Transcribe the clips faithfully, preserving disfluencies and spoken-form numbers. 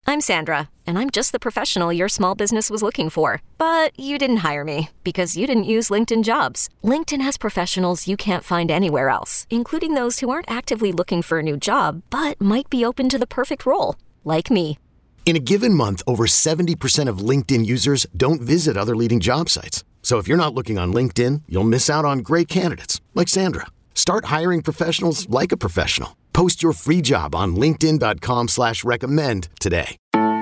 I'm Sandra, and I'm just the professional your small business was looking for. But you didn't hire me because you didn't use LinkedIn Jobs. LinkedIn has professionals you can't find anywhere else, including those who aren't actively looking for a new job, but might be open to the perfect role, like me. In a given month, over seventy percent of LinkedIn users don't visit other leading job sites. So if you're not looking on LinkedIn, you'll miss out on great candidates like Sandra. Start hiring professionals like a professional. Post your free job on linkedin dot com slash recommend today.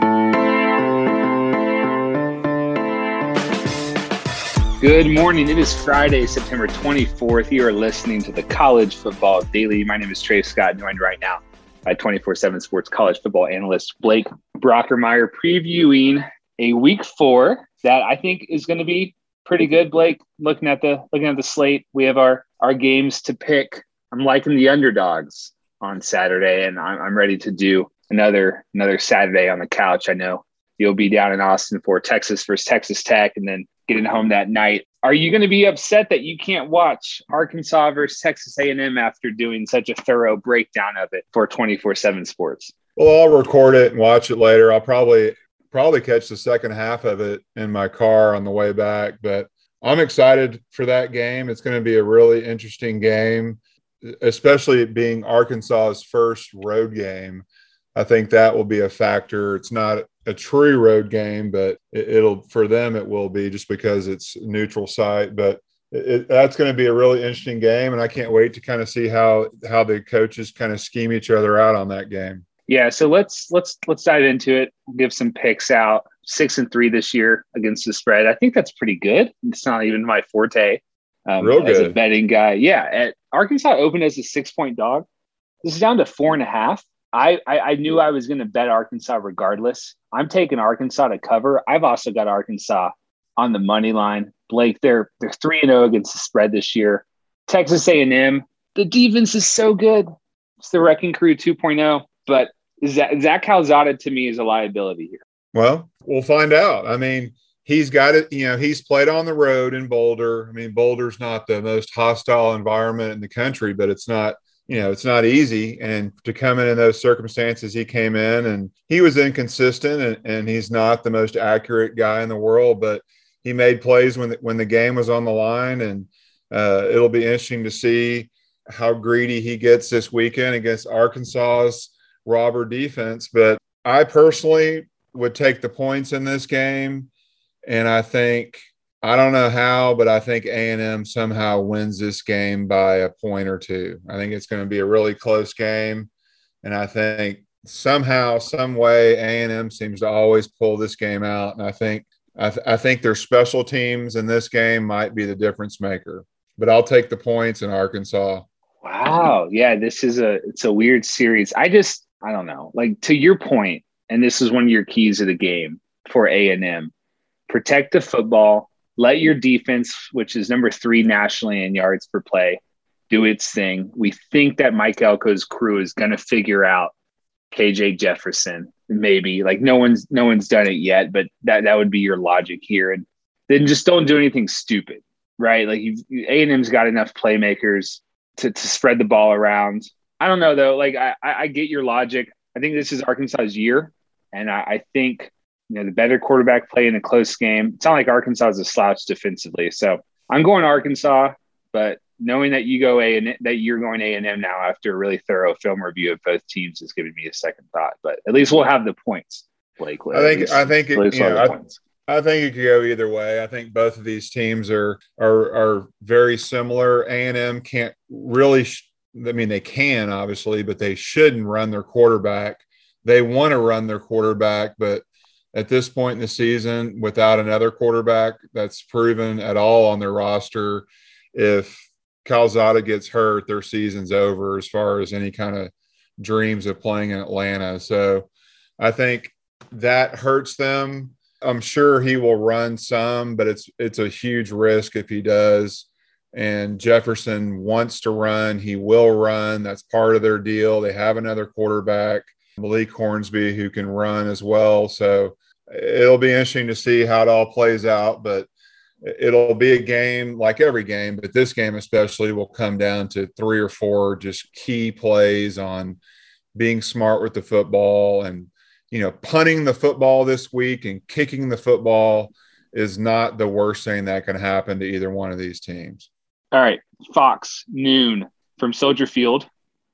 Good morning. It is Friday, September twenty-fourth. You are listening to the College Football Daily. My name is Trey Scott, joined right now by twenty-four seven Sports college football analyst Blake Brockermeyer, previewing a week four that I think is going to be pretty good. Blake, looking at the looking at the slate, we have our our games to pick. I'm liking the underdogs on Saturday, and I'm, I'm ready to do another another Saturday on the couch. I know you'll be down in Austin for Texas versus Texas Tech, and then getting home that night. Are you going to be upset that you can't watch Arkansas versus Texas A and M after doing such a thorough breakdown of it for twenty-four seven Sports? Well, I'll record it and watch it later. I'll probably probably catch the second half of it in my car on the way back, but I'm excited for that game. It's going to be a really interesting game, especially it being Arkansas's first road game. I think that will be a factor. It's not a true road game, but it, it'll for them it will be just because it's a neutral site. But it, it, that's going to be a really interesting game, and I can't wait to kind of see how how the coaches kind of scheme each other out on that game. Yeah, so let's let's let's dive into it. Give some picks out. Six and three this year against the spread. I think that's pretty good. It's not even my forte um, Real as good. a betting guy. Yeah, at Arkansas opened as a six-point dog. This is down to four and a half. I, I, I knew I was going to bet Arkansas regardless. I'm taking Arkansas to cover. I've also got Arkansas on the money line. Blake, they're they're three and zero against the spread this year. Texas A and M, the defense is so good. It's the Wrecking Crew two point oh. But Zach, Zach Calzada to me is a liability here. Well, we'll find out. I mean, he's got it. You know, he's played on the road in Boulder. I mean, Boulder's not the most hostile environment in the country, but it's not. You know, it's not easy. And to come in in those circumstances, he came in and he was inconsistent and, and he's not the most accurate guy in the world, but he made plays when the, when the game was on the line. And uh, it'll be interesting to see how greedy he gets this weekend against Arkansas's robber defense. But I personally would take the points in this game. And I think – I don't know how, but I think A and M somehow wins this game by a point or two. I think it's going to be a really close game. And I think somehow, some way, A and M seems to always pull this game out. And I think I, th- I think their special teams in this game might be the difference maker. But I'll take the points in Arkansas. Wow. Yeah, this is a it's a weird series. I just I don't know. Like, to your point, and this is one of your keys of the game for A and M, protect the football. Let your defense, which is number three nationally in yards per play, do its thing. We think that Mike Elko's crew is going to figure out K J Jefferson, maybe. Like, no one's no one's done it yet, but that, that would be your logic here. And then just don't do anything stupid, right? Like, you've, A and M's got enough playmakers to, to spread the ball around. I don't know, though. Like, I, I get your logic. I think this is Arkansas's year, and I, I think – you know, the better quarterback play in a close game. It's not like Arkansas is a slouch defensively. So I'm going Arkansas, but knowing that you go A and that you're going A and M now after a really thorough film review of both teams is giving me a second thought. But at least we'll have the points, Blake. I think least, I think it, you know, I, I think it could go either way. I think both of these teams are are are very similar. A and M can't really. Sh- I mean, they can obviously, but they shouldn't run their quarterback. They want to run their quarterback, but at this point in the season, without another quarterback that's proven at all on their roster, if Calzada gets hurt, their season's over as far as any kind of dreams of playing in Atlanta. So I think that hurts them. I'm sure he will run some, but it's it's a huge risk if he does. And Jefferson wants to run. He will run. That's part of their deal. They have another quarterback, Malik Hornsby, who can run as well. So it'll be interesting to see how it all plays out, but it'll be a game like every game, but this game especially will come down to three or four just key plays on being smart with the football and you know, punting the football this week and kicking the football is not the worst thing that can happen to either one of these teams. All right. Fox, noon from Soldier Field,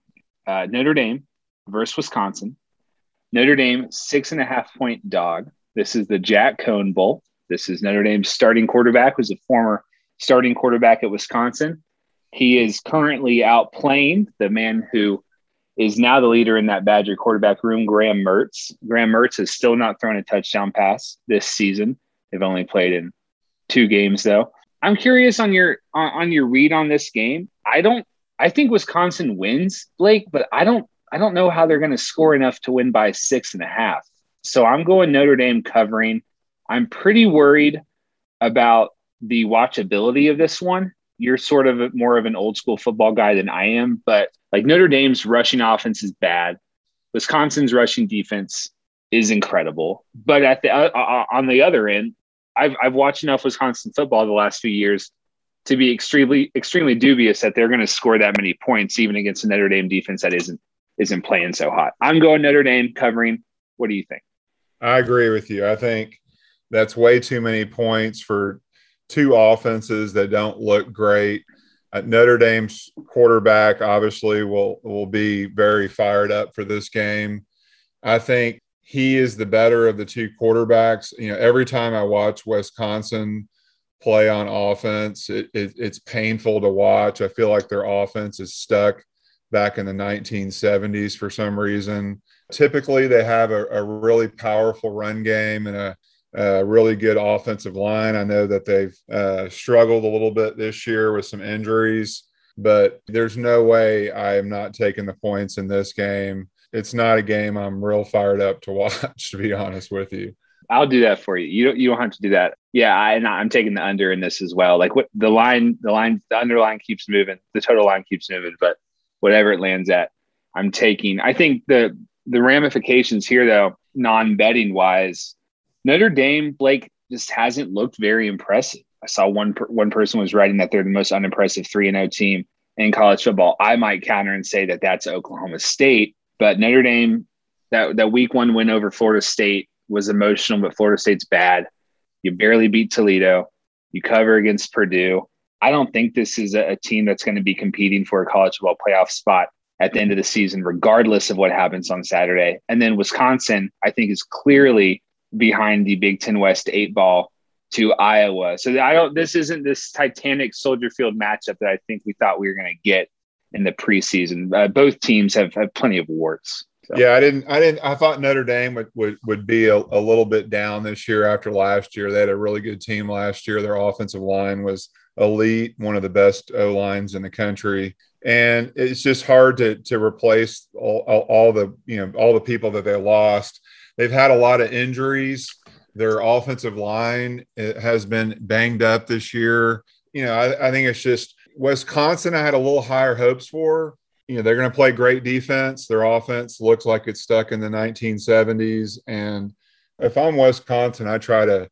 uh, Notre Dame versus Wisconsin. Notre Dame, six and a half point dog. This is the Jack Cohn Bowl. This is Notre Dame's starting quarterback, who's a former starting quarterback at Wisconsin. He is currently outplaying the man who is now the leader in that Badger quarterback room, Graham Mertz. Graham Mertz has still not thrown a touchdown pass this season. They've only played in two games, though. I'm curious on your on, on your read on this game. I don't. I think Wisconsin wins, Blake, but I don't. I don't know how they're going to score enough to win by six and a half. So I'm going Notre Dame covering. I'm pretty worried about the watchability of this one. You're sort of a, more of an old school football guy than I am, but like Notre Dame's rushing offense is bad. Wisconsin's rushing defense is incredible. But at the uh, on the other end, I've I've watched enough Wisconsin football the last few years to be extremely extremely dubious that they're going to score that many points even against a Notre Dame defense that isn't isn't playing so hot. I'm going Notre Dame covering. What do you think? I agree with you. I think that's way too many points for two offenses that don't look great. Uh, Notre Dame's quarterback obviously will will be very fired up for this game. I think he is the better of the two quarterbacks. You know, every time I watch Wisconsin play on offense, it, it, it's painful to watch. I feel like their offense is stuck back in the nineteen seventies for some reason. Typically, they have a, a really powerful run game and a, a really good offensive line. I know that they've uh, struggled a little bit this year with some injuries, but there's no way I am not taking the points in this game. It's not a game I'm real fired up to watch, to be honest with you. I'll do that for you. You don't. You don't have to do that. Yeah, I, and I'm taking the under in this as well. Like what the line, the line, the underline keeps moving. The total line keeps moving, but whatever it lands at, I'm taking. I think the the ramifications here, though, non-betting wise, Notre Dame, Blake, just hasn't looked very impressive. I saw one one person was writing that they're the most unimpressive three and oh team in college football. I might counter and say that that's Oklahoma State, but Notre Dame, that that week one win over Florida State was emotional, but Florida State's bad. You barely beat Toledo. You cover against Purdue. I don't think this is a, a team that's going to be competing for a college football playoff spot at the end of the season, regardless of what happens on Saturday. And then Wisconsin, I think, is clearly behind the Big Ten West eight ball to Iowa. So I don't. This isn't this Titanic Soldier Field matchup that I think we thought we were going to get in the preseason. Uh, both teams have, have plenty of warts. So. Yeah, I didn't. I didn't. I thought Notre Dame would would, would be a, a little bit down this year after last year. They had a really good team last year. Their offensive line was elite, one of the best O lines in the country, and it's just hard to to replace all, all, all the you know all the people that they lost. They've had a lot of injuries. Their offensive line has been banged up this year. You know, I, I think it's just Wisconsin. I had a little higher hopes for. You know, they're going to play great defense. Their offense looks like it's stuck in the nineteen seventies. And if I'm Wisconsin, I try to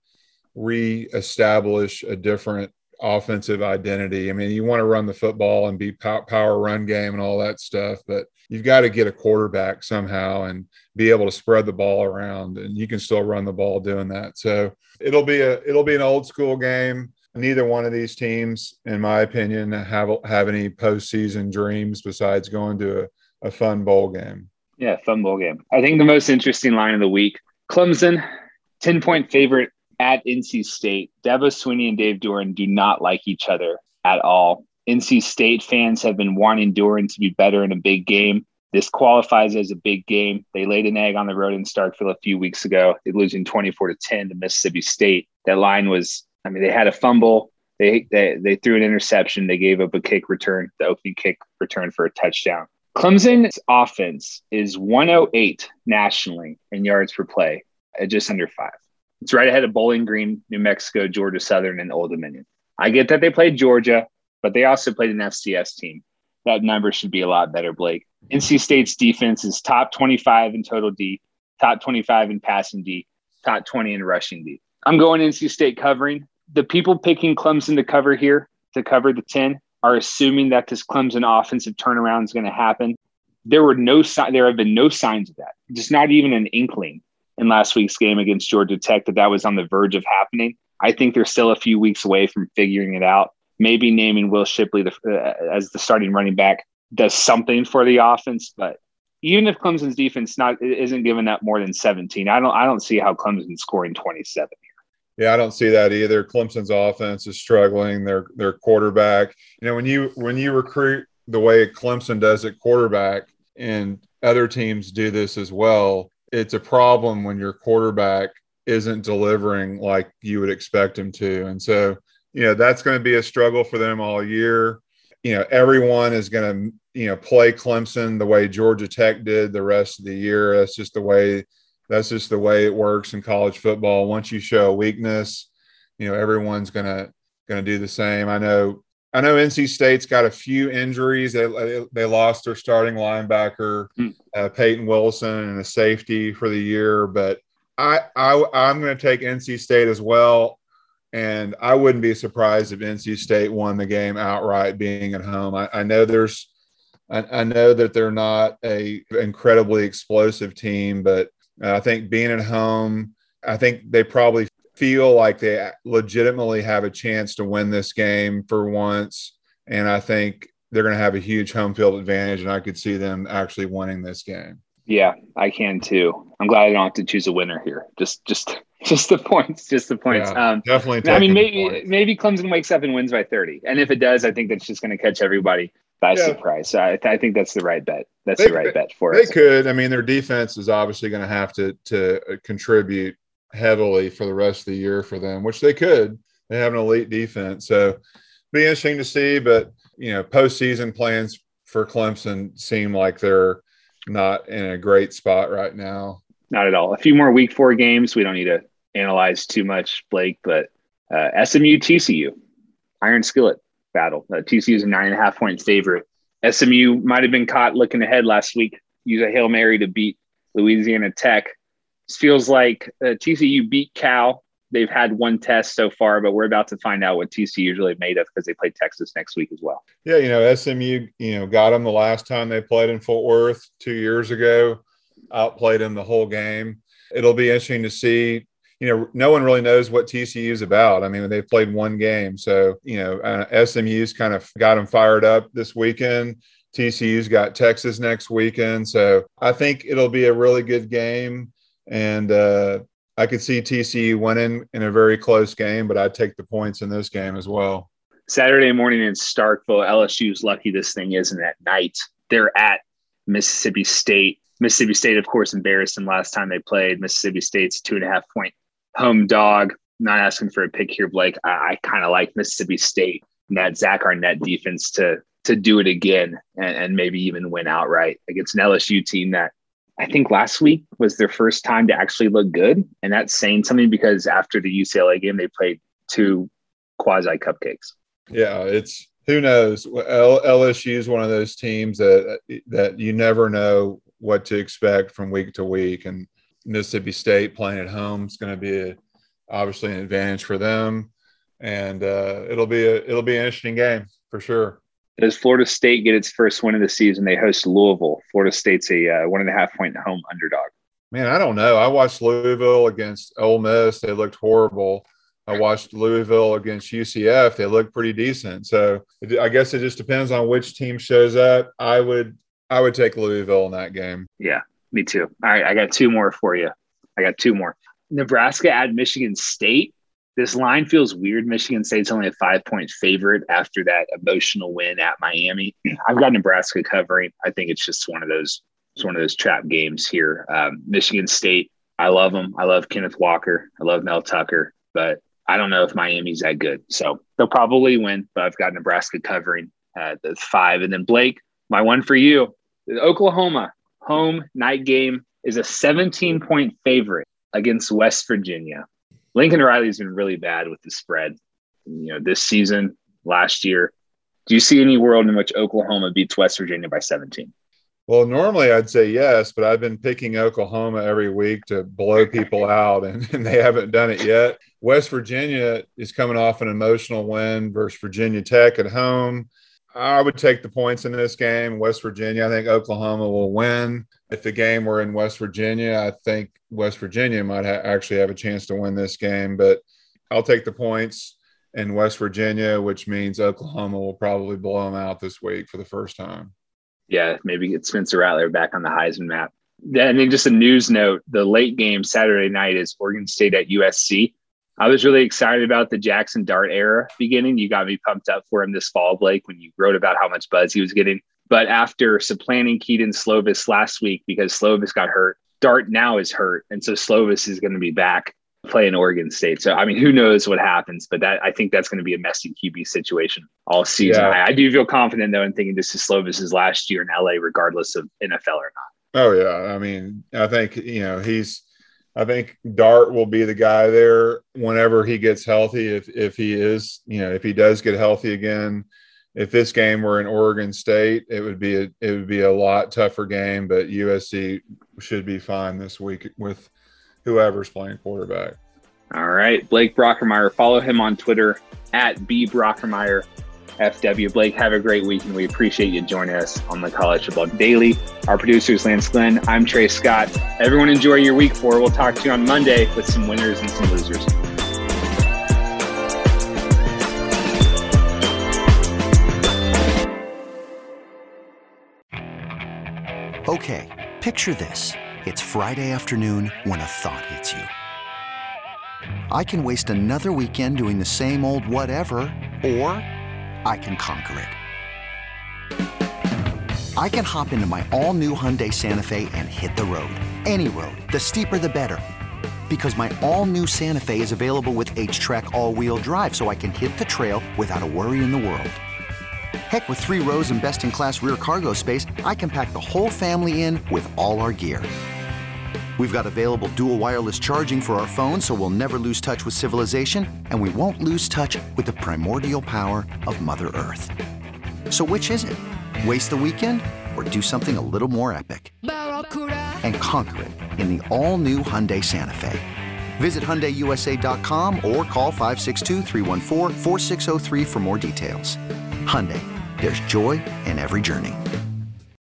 reestablish a different offensive identity. I mean, you want to run the football and be power run game and all that stuff, but you've got to get a quarterback somehow and be able to spread the ball around, and you can still run the ball doing that. So it'll be a it'll be an old school game. Neither one of these teams, in my opinion, have have any postseason dreams besides going to a, a fun bowl game. Yeah, fun bowl game. I think the most interesting line of the week, Clemson, ten-point favorite at N C State. Dabo Swinney and Dave Doeren do not like each other at all. N C State fans have been wanting Doeren to be better in a big game. This qualifies as a big game. They laid an egg on the road in Starkville a few weeks ago. They're losing twenty-four to ten to Mississippi State. That line was – I mean, they had a fumble. They, they they threw an interception. They gave up a kick return, the opening kick return for a touchdown. Clemson's offense is one oh eight nationally in yards per play at just under five. It's right ahead of Bowling Green, New Mexico, Georgia Southern, and Old Dominion. I get that they played Georgia, but they also played an F C S team. That number should be a lot better, Blake. N C State's defense is top twenty-five in total D, top twenty-five in passing D, top twenty in rushing D. I'm going N C State covering. The people picking Clemson to cover here, to cover the ten, are assuming that this Clemson offensive turnaround is going to happen. There were no si- There have been no signs of that. Just not even an inkling in last week's game against Georgia Tech that that was on the verge of happening. I think they're still a few weeks away from figuring it out. Maybe naming Will Shipley the, uh, as the starting running back does something for the offense, but even if Clemson's defense not isn't giving up more than seventeen, I don't I don't see how Clemson's scoring twenty-seven here. Yeah, I don't see that either. Clemson's offense is struggling. Their their quarterback, you know, when you when you recruit the way Clemson does at quarterback, and other teams do this as well, it's a problem when your quarterback isn't delivering like you would expect him to. And so, you know, that's going to be a struggle for them all year. You know, everyone is going to, you know, play Clemson the way Georgia Tech did the rest of the year. That's just the way, that's just the way it works in college football. Once you show a weakness, you know, everyone's going to, going to do the same. I know, I know N C State's got a few injuries. They, they lost their starting linebacker, uh, Peyton Wilson, and a safety for the year, but I, I I'm going to take N C State as well. And I wouldn't be surprised if N C State won the game outright, being at home. I, I know there's, I, I know that they're not a incredibly explosive team, but I think being at home, I think they probably feel like they legitimately have a chance to win this game for once. And I think they're going to have a huge home field advantage, and I could see them actually winning this game. Yeah, I can too. I'm glad I don't have to choose a winner here. Just, just, just the points. Just the points. Yeah, um, definitely. I mean, maybe, maybe Clemson wakes up and wins by thirty, and if it does, I think that's just going to catch everybody by yeah. surprise. So I, I think that's the right bet. That's they, the right bet for they us. They could. I mean, their defense is obviously going to have to to contribute heavily for the rest of the year for them, which they could. They have an elite defense, so be interesting to see. But you know, postseason plans for Clemson seem like they're not in a great spot right now. Not at all. A few more week four games. We don't need to analyze too much, Blake, but uh, S M U T C U, Iron Skillet battle. Uh, T C U is a nine and a half point favorite. S M U might have been caught looking ahead last week, use a Hail Mary to beat Louisiana Tech. This feels like uh, T C U beat Cal. They've had one test so far, but we're about to find out what T C U is really made of because they play Texas next week as well. Yeah, you know, S M U, you know, got them the last time they played in Fort Worth two years ago, outplayed them the whole game. It'll be interesting to see. You know, no one really knows what T C U is about. I mean, they've played one game. So, you know, uh, S M U's kind of got them fired up this weekend. T C U's got Texas next weekend. So I think it'll be a really good game. And, uh, I could see T C U winning in a very close game, but I'd take the points in this game as well. Saturday morning in Starkville, L S U's lucky this thing isn't at night. They're at Mississippi State. Mississippi State, of course, embarrassed them last time they played. Mississippi State's two and a half point home dog. Not asking for a pick here, Blake. I, I kind of like Mississippi State and that Zach Arnett defense to to do it again and, and maybe even win outright against an L S U team that I think last week was their first time to actually look good. And that's saying something because after the U C L A game, they played two quasi cupcakes. Yeah, it's who knows. L- LSU is one of those teams that that you never know what to expect from week to week. And Mississippi State playing at home is going to be a, obviously an advantage for them. And uh, it'll be a it'll be an interesting game for sure. Does Florida State get its first win of the season? They host Louisville. Florida State's a uh, one and a half point home underdog. Man, I don't know. I watched Louisville against Ole Miss. They looked horrible. I watched Louisville against U C F. They looked pretty decent. So I guess it just depends on which team shows up. I would I would take Louisville in that game. Yeah, me too. All right, I got two more for you. I got two more. Nebraska at Michigan State. This line feels weird. Michigan State's only a five-point favorite after that emotional win at Miami. I've got Nebraska covering. I think it's just one of those it's one of those trap games here. Um, Michigan State, I love them. I love Kenneth Walker. I love Mel Tucker. But I don't know if Miami's that good. So they'll probably win, but I've got Nebraska covering uh, the five. And then, Blake, my one for you, Oklahoma home night game is a seventeen-point favorite against West Virginia. Lincoln Riley's been really bad with the spread, you know, this season, last year. Do you see any world in which Oklahoma beats West Virginia by seventeen? Well, normally I'd say yes, but I've been picking Oklahoma every week to blow people out, and, and they haven't done it yet. West Virginia is coming off an emotional win versus Virginia Tech at home. I would take the points in this game. West Virginia, I think Oklahoma will win. If the game were in West Virginia, I think West Virginia might ha- actually have a chance to win this game. But I'll take the points in West Virginia, which means Oklahoma will probably blow them out this week for the first time. Yeah, maybe get Spencer Rattler back on the Heisman map. And then just a news note, the late game Saturday night is Oregon State at U S C. I was really excited about the Jackson Dart era beginning. You got me pumped up for him this fall, Blake, when you wrote about how much buzz he was getting. But after supplanting Keaton Slovis last week because Slovis got hurt, Dart now is hurt. And so Slovis is going to be back playing Oregon State. So, I mean, who knows what happens, but that I think that's going to be a messy Q B situation all season. Yeah. I, I do feel confident, though, in thinking this is Slovis's last year in L A, regardless of N F L or not. Oh, yeah. I mean, I think, you know, he's – I think Dart will be the guy there whenever he gets healthy. If if he is, you know, if he does get healthy again, if this game were in Oregon State, it would be a, it would be a lot tougher game. But U S C should be fine this week with whoever's playing quarterback. All right, Blake Brockermeyer. Follow him on Twitter at B Brockermeyer F W. Blake, have a great week, and we appreciate you joining us on the College Football Daily. Our producer is Lance Glenn. I'm Trey Scott. Everyone enjoy your week four. We'll talk to you on Monday with some winners and some losers. Okay, picture this. It's Friday afternoon when a thought hits you. I can waste another weekend doing the same old whatever, or I can conquer it. I can hop into my all-new Hyundai Santa Fe and hit the road. Any road. The steeper, the better. Because my all-new Santa Fe is available with H-Track all-wheel drive, so I can hit the trail without a worry in the world. Heck, with three rows and best-in-class rear cargo space, I can pack the whole family in with all our gear. We've got available dual wireless charging for our phones, so we'll never lose touch with civilization, and we won't lose touch with the primordial power of Mother Earth. So which is it? Waste the weekend or do something a little more epic? And conquer it in the all-new Hyundai Santa Fe. Visit Hyundai U S A dot com or call five six two, three one four, four six zero three for more details. Hyundai, there's joy in every journey.